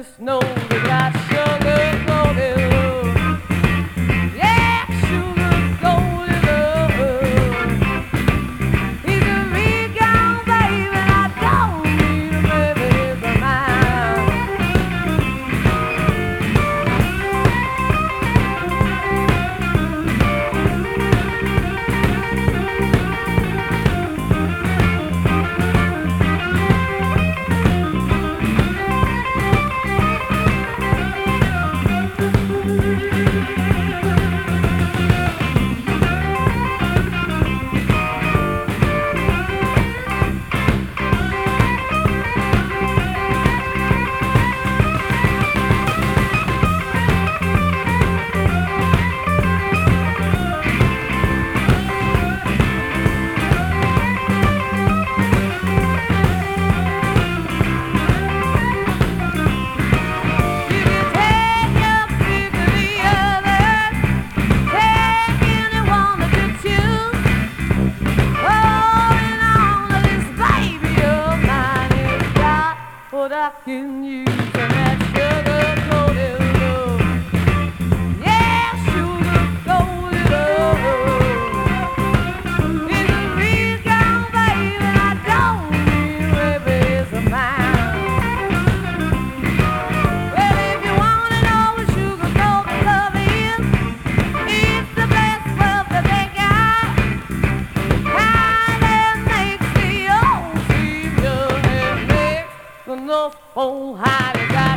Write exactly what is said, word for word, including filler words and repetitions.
just know they got sugar coated love. Yeah, sugar coated love. He's a recount, baby, and I don't need a baby for mine. What I can use and that sugar-coated love. Yeah, sugar-coated love. It's a recount, baby, and I don't need babies of mine. Well, if you wanna know what sugar-coated love is, it's the best love that they got. Kind that makes the old seem young and makes the North Pole high.